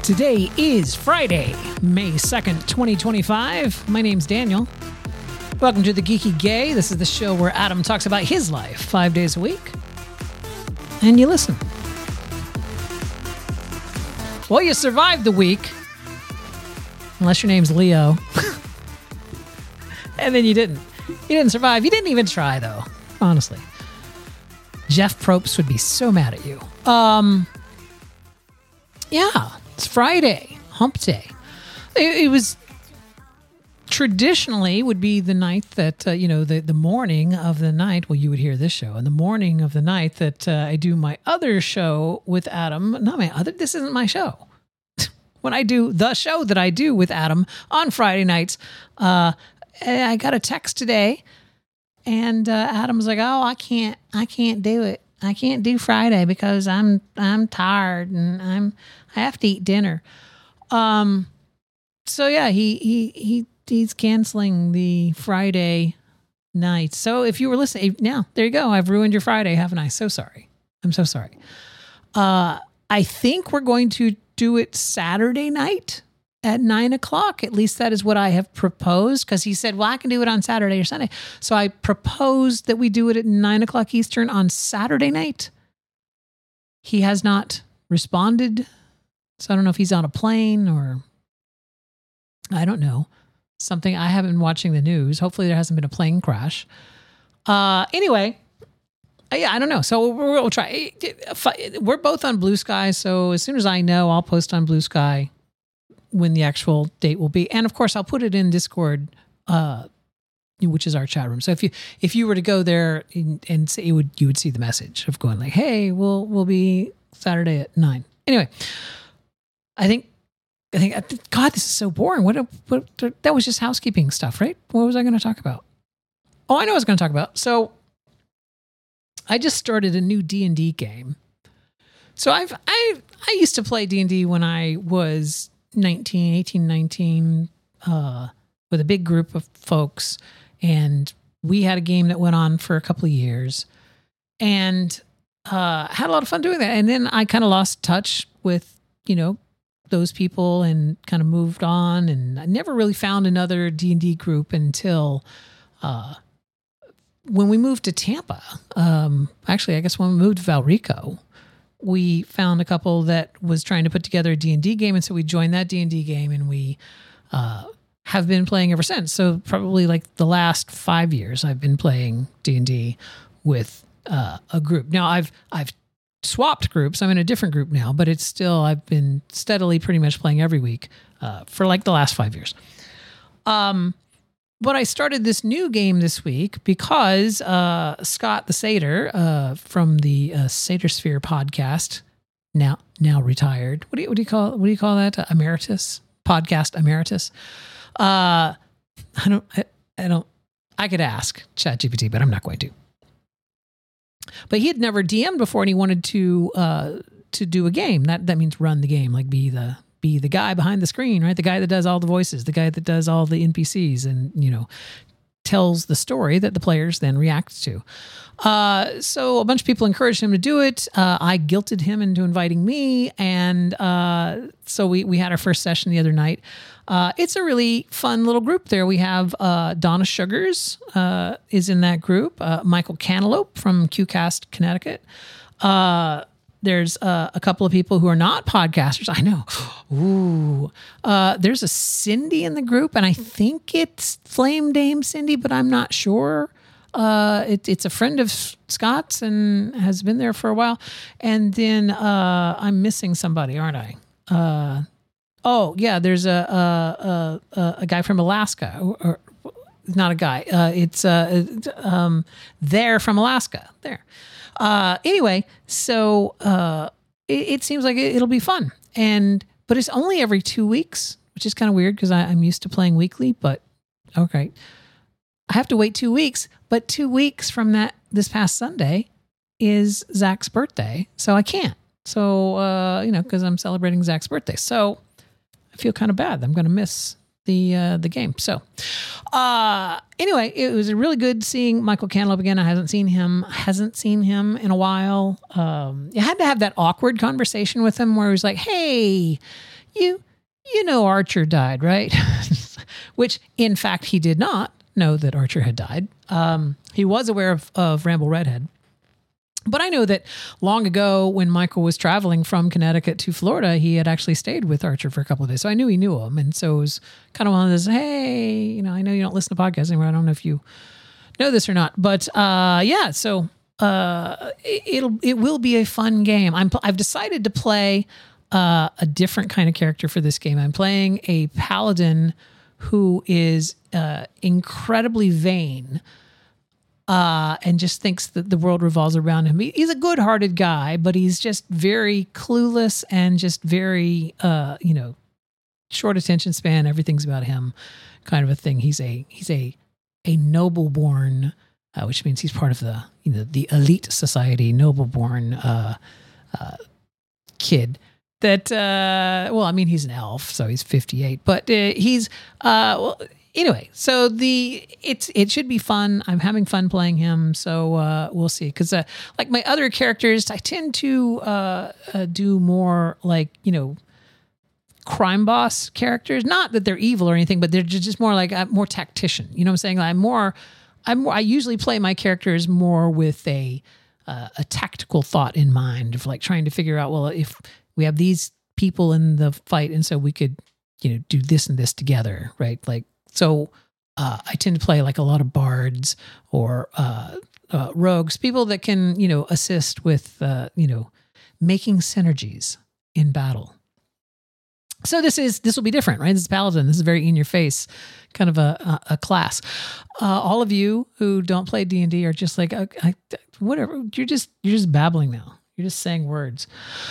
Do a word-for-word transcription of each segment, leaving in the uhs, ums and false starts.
Today is Friday, May second, twenty twenty-five. My name's Daniel. Welcome to The Geeky Gay. This is the show where Adam talks about his life five days a week. And you listen. Well, you survived the week. Unless your name's Leo. And then you didn't. You didn't survive. You didn't even try, though. Honestly. Jeff Probst would be so mad at you. Um, yeah, it's Friday. Hump day. It, it was... Traditionally would be the night that, uh, you know, the, the morning of the night, well, you would hear this show, and the morning of the night that uh, I do my other show with Adam. Not my other, this isn't my show. When I do the show that I do with Adam on Friday nights, uh, I got a text today, and uh, Adam was like, oh, I can't, I can't do it. I can't do Friday because I'm, I'm tired and I'm, I have to eat dinner. Um, so yeah, he, he, he, he's canceling the Friday night. So if you were listening, now there you go. I've ruined your Friday, haven't I? So sorry. I'm so sorry. Uh, I think we're going to do it Saturday night at nine o'clock. At least that is what I have proposed, because he said, well, I can do it on Saturday or Sunday. So I proposed that we do it at nine o'clock Eastern on Saturday night. He has not responded. So I don't know if he's on a plane or I don't know. Something, I haven't been watching the news. Hopefully there hasn't been a plane crash. Uh, anyway, yeah, I don't know. So we'll, we'll try. We're both on Blue Sky. So as soon as I know, I'll post on Blue Sky when the actual date will be. And of course, I'll put it in Discord, uh, which is our chat room. So if you if you were to go there and, and say, it would, you would see the message of going like, hey, we'll we'll be Saturday at nine. Anyway, I think. I think, God, this is so boring. What, what? That was just housekeeping stuff, right? What was I going to talk about? Oh, I know what I was going to talk about. So I just started a new D and D game. So I've I I used to play D and D when I was nineteen, eighteen, nineteen, uh, with a big group of folks, and we had a game that went on for a couple of years, and uh, had a lot of fun doing that. And then I kind of lost touch with, you know, those people and kind of moved on, and I never really found another D and D group until uh, when we moved to Tampa. Um, actually, I guess when we moved to Valrico, we found a couple that was trying to put together a D and D game, and so we joined that D and D game, and we uh, have been playing ever since. So probably like the last five years, I've been playing D and D with uh, a group. Now, I've I've swapped groups. I'm in a different group now, but it's still, I've been steadily pretty much playing every week uh, for like the last five years. Um, but I started this new game this week because uh, Scott the Satyr uh, from the uh, Satyr Sphere podcast, now now retired. What do you what do you call what do you call that? Uh, emeritus podcast emeritus. Uh, I don't I, I don't I could ask ChatGPT, but I'm not going to. But he had never D M'd before, and he wanted to uh, to do a game. That that means run the game, like be the be the guy behind the screen, right? The guy that does all the voices, the guy that does all the N P Cs, and you know, tells the story that the players then react to. Uh, so a bunch of people encouraged him to do it. Uh, I guilted him into inviting me, and uh, so we we had our first session the other night. Uh, it's a really fun little group there. We have uh, Donna Sugars uh, is in that group. Uh, Michael Cantaloupe from QCast Connecticut. Uh, there's uh, a couple of people who are not podcasters. I know. Ooh. Uh, there's a Cindy in the group, and I think it's Flame Dame Cindy, but I'm not sure. Uh, it, it's a friend of Scott's and has been there for a while. And then uh, I'm missing somebody, aren't I? Uh, oh, yeah, there's a a, a, a guy from Alaska. Or, or not a guy. Uh, it's uh, um, they're from Alaska. There. Uh, anyway, so uh, it, it seems like it, it'll be fun. And but it's only every two weeks, which is kind of weird because I'm used to playing weekly. But okay. I have to wait two weeks, but two weeks from that, this past Sunday is Zach's birthday. So I can't. So, uh, you know, cause I'm celebrating Zach's birthday. So I feel kind of bad. I'm going to miss the, uh, the game. So, uh, anyway, it was really good seeing Michael Cantaloupe again. I hasn't seen him, hasn't seen him in a while. Um, you had to have that awkward conversation with him where he was like, hey, you, you know, Archer died, right? Which, in fact, he did not know that Archer had died. Um, he was aware of, of Ramble Redhead. But I know that long ago when Michael was traveling from Connecticut to Florida, he had actually stayed with Archer for a couple of days. So I knew he knew him. And so it was kind of one of those, hey, you know, I know you don't listen to podcasts anymore. I don't know if you know this or not. But uh, yeah, so uh, it, it'll, it will be a fun game. I'm, I've decided to play uh, a different kind of character for this game. I'm playing a paladin who is uh, incredibly vain. Uh, and just thinks that the world revolves around him. He, he's a good-hearted guy, but he's just very clueless and just very, uh, you know, short attention span. Everything's about him, kind of a thing. He's a he's a a noble-born, uh, which means he's part of the you know the elite society, noble-born uh, uh, kid. That uh, well, I mean, he's an elf, so he's fifty-eight, but uh, he's uh, well. Anyway, so the it's it should be fun. I'm having fun playing him, so uh, we'll see. Because uh, like my other characters, I tend to uh, uh, do more like you know crime boss characters. Not that they're evil or anything, but they're just more like uh, more tactician. You know what I'm saying? I'm more. I'm. More, I usually play my characters more with a uh, a tactical thought in mind of like trying to figure out. Well, if we have these people in the fight, and so we could you know do this and this together, right? Like. So uh, I tend to play like a lot of bards or uh, uh, rogues, people that can, you know, assist with, uh, you know, making synergies in battle. So this is this will be different, right? This is Paladin. This is very in your face kind of a a, a class. Uh, all of you who don't play D and D are just like, I, I, whatever. You're just you're just babbling now. You're just saying words.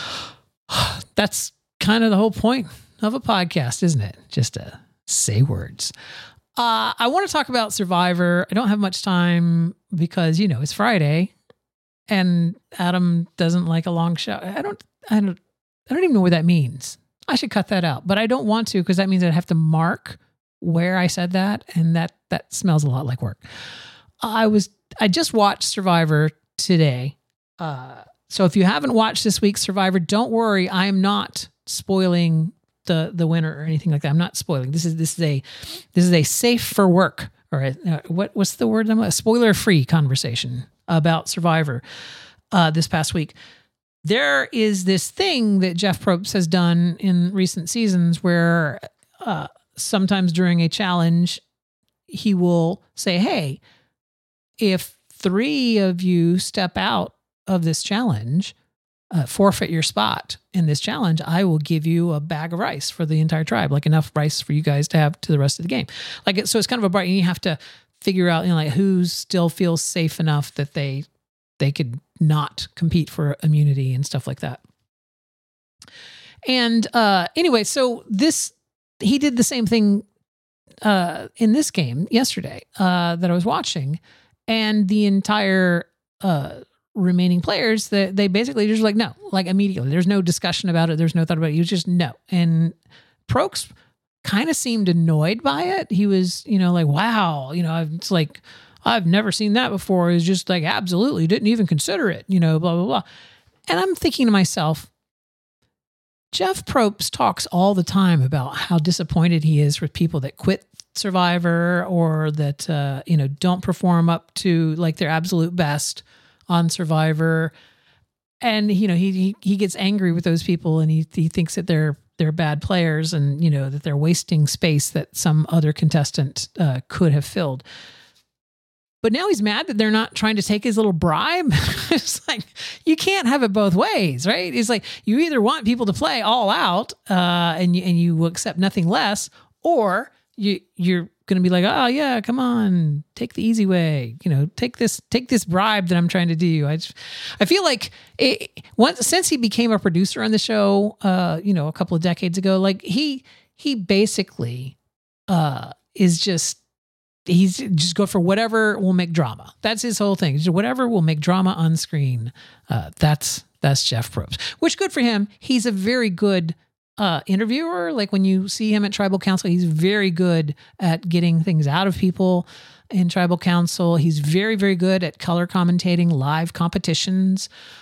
That's kind of the whole point of a podcast, isn't it? Just to say words. Uh, I want to talk about Survivor. I don't have much time because, you know, it's Friday and Adam doesn't like a long show. I don't, I don't, I don't even know what that means. I should cut that out, but I don't want to because that means I'd have to mark where I said that. And that, that smells a lot like work. I was, I just watched Survivor today. Uh, so if you haven't watched this week's Survivor, don't worry. I am not spoiling the the winner or anything like that. I'm not spoiling. This is this is a this is a safe for work or a, uh, what what's the word? A spoiler free conversation about Survivor uh, this past week. There is this thing that Jeff Probst has done in recent seasons where uh, sometimes during a challenge he will say, "Hey, if three of you step out of this challenge." Uh, forfeit your spot in this challenge, I will give you a bag of rice for the entire tribe, like enough rice for you guys to have to the rest of the game. Like it, so it's kind of a bar. You have to figure out, you know, like who still feels safe enough that they they could not compete for immunity and stuff like that. And uh, anyway, so this he did the same thing uh, in this game yesterday uh, that I was watching, and the entire. Uh, remaining players that they basically just like, no, like immediately, there's no discussion about it. There's no thought about it. You just no. And Probst kind of seemed annoyed by it. He was, you know, like, wow, you know, it's like, I've never seen that before. It's just like, absolutely didn't even consider it, you know, blah, blah, blah. And I'm thinking to myself, Jeff Probst talks all the time about how disappointed he is with people that quit Survivor or that, uh, you know, don't perform up to like their absolute best on Survivor. And, you know, he, he, he gets angry with those people and he, he thinks that they're, they're bad players and, you know, that they're wasting space that some other contestant uh, could have filled. But now he's mad that they're not trying to take his little bribe. It's like, you can't have it both ways, right? It's like, you either want people to play all out uh, and you, and you accept nothing less, or you, you're going to be like, oh yeah, come on, take the easy way, you know, take this, take this bribe that I'm trying to do. I just, I feel like it, once, since he became a producer on the show, uh, you know, a couple of decades ago, like he, he basically uh, is just, he's just go for whatever will make drama. That's his whole thing. Just whatever will make drama on screen. Uh, that's, that's Jeff Probst, which good for him. He's a very good Uh, interviewer. Like when you see him at Tribal Council, he's very good at getting things out of people in Tribal Council. He's very, very good at color commentating live competitions.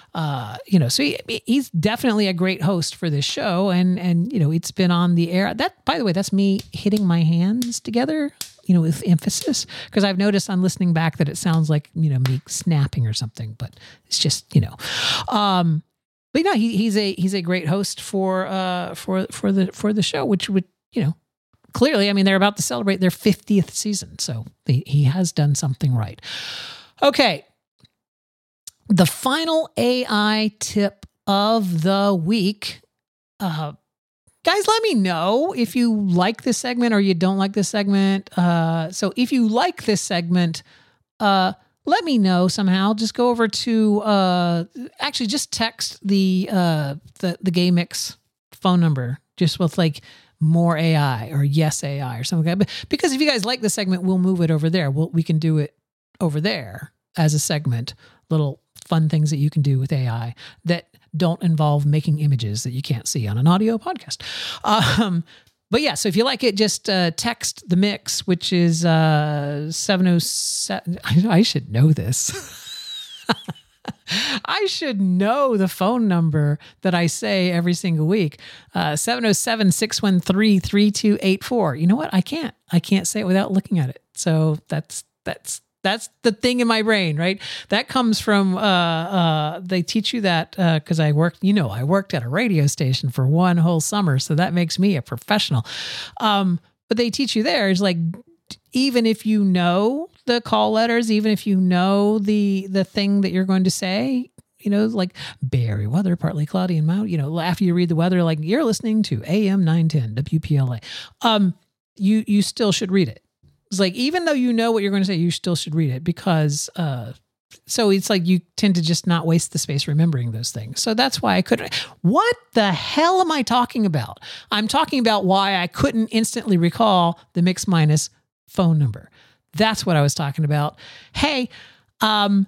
Uh, you know, so he, he's definitely a great host for this show. And, and, you know, it's been on the air. That, by the way, that's me hitting my hands together, you know, with emphasis, because I've noticed on listening back that it sounds like, you know, me snapping or something, but it's just, you know, um, but no, he, he's a, he's a great host for, uh, for, for the, for the show, which would, you know, clearly, I mean, they're about to celebrate their fiftieth season. So they, he has done something right. Okay. The final A I tip of the week. Uh, guys, let me know if you like this segment or you don't like this segment. Uh, so if you like this segment, uh, let me know somehow. Just go over to, uh, actually just text the, uh, the, the Gay Mix phone number, just with like more A I or yes A I or something like that. Because if you guys like the segment, we'll move it over there. We'll, we can do it over there as a segment, little fun things that you can do with A I that don't involve making images that you can't see on an audio podcast. Um, but yeah, so if you like it, just uh, text the mix, which is uh, seven oh seven. I should know this. I should know the phone number that I say every single week. Uh, seven oh seven, six one three, three two eight four. You know what? I can't. I can't say it without looking at it. So that's that's That's the thing in my brain, right? That comes from, uh, uh, they teach you that because uh, I worked, you know, I worked at a radio station for one whole summer. So that makes me a professional. Um, but they teach you there is like, even if you know the call letters, even if you know the the thing that you're going to say, you know, like Barry weather, partly cloudy and mild, you know, after you read the weather, like you're listening to A M nine ten W P L A, um, you, you still should read it. It's like, even though you know what you're going to say, you still should read it because, uh, so it's like you tend to just not waste the space remembering those things. So that's why I couldn't. What the hell am I talking about? I'm talking about why I couldn't instantly recall the Mix Minus phone number. That's what I was talking about. Hey, um,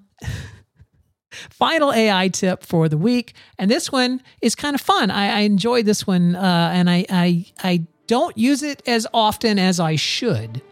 final A I tip for the week. And this one is kind of fun. I, I enjoyed this one. Uh, and I, I, I don't use it as often as I should,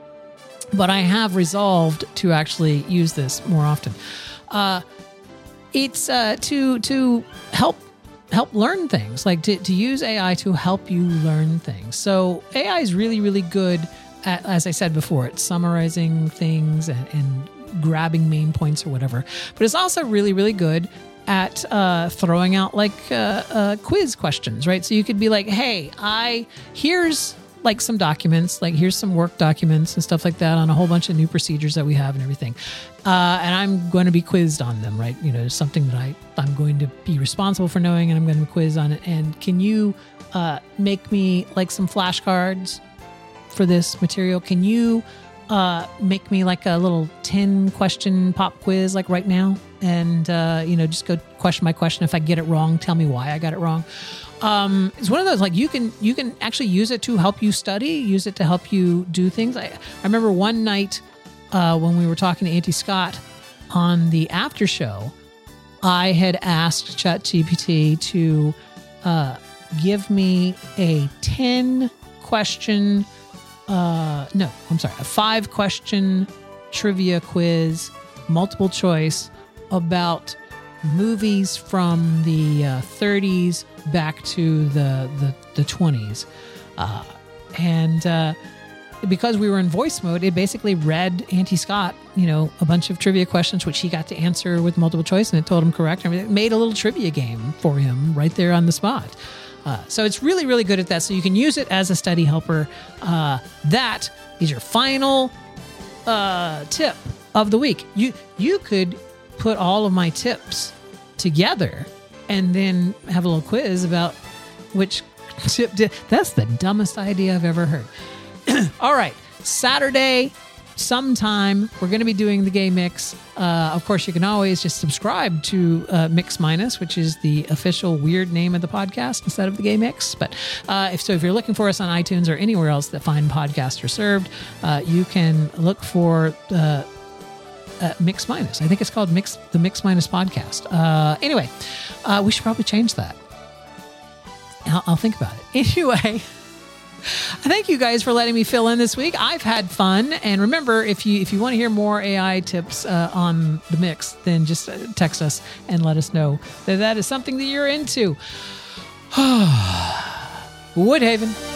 but I have resolved to actually use this more often. Uh, it's uh, to to help help learn things, like to, to use A I to help you learn things. So A I is really, really good at, as I said before, at summarizing things and, and grabbing main points or whatever. But it's also really, really good at uh, throwing out like uh, uh, quiz questions, right? So you could be like, hey, I here's like some documents, like here's some work documents and stuff like that on a whole bunch of new procedures that we have and everything. Uh, and I'm going to be quizzed on them, right? You know, something that I, I'm going to be responsible for knowing and I'm going to be quizzed on it. And can you uh, make me like some flashcards for this material? Can you uh, make me like a little ten question pop quiz like right now? And, uh, you know, just go question by question. If I get it wrong, tell me why I got it wrong. Um, it's one of those, like you can, you can actually use it to help you study, use it to help you do things. I, I remember one night, uh, when we were talking to Auntie Scott on the after show, I had asked ChatGPT to, uh, give me a ten question, uh, no, I'm sorry, a five question trivia quiz, multiple choice about movies from the uh, thirties back to the the, the twenties. Uh, and uh, because we were in voice mode, it basically read Auntie Scott, you know, a bunch of trivia questions, which he got to answer with multiple choice, and it told him correct. And it made a little trivia game for him right there on the spot. Uh, so it's really, really good at that. So you can use it as a study helper. Uh, that is your final uh, tip of the week. You you could put all of my tips together and then have a little quiz about which tip did. That's the dumbest idea I've ever heard. All right, Saturday sometime we're going to be doing the Gay Mix. Uh, of course, you can always just subscribe to uh, Mix Minus, which is the official weird name of the podcast instead of the Gay Mix. But uh, if so, if you're looking for us on iTunes or anywhere else that fine podcasts are served, uh, you can look for uh, uh, Mix Minus. I think it's called Mix the Mix Minus podcast. Uh, anyway, uh, we should probably change that. I'll, I'll think about it. Anyway. Thank you guys for letting me fill in this week. I've had fun. And remember, if you if you want to hear more A I tips uh, on the mix, then just text us and let us know that that is something that you're into. Woodhaven.